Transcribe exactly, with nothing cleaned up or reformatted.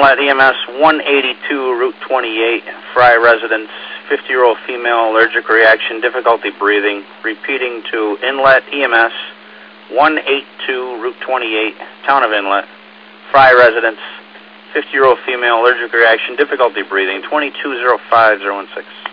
Inlet E M S one eighty-two, Route twenty-eight, Fry residence, fifty-year-old female, allergic reaction, difficulty breathing. Repeating to Inlet E M S one eighty-two, Route twenty-eight, Town of Inlet, Fry residence, fifty-year-old female, allergic reaction, difficulty breathing, twenty-two oh five oh one six.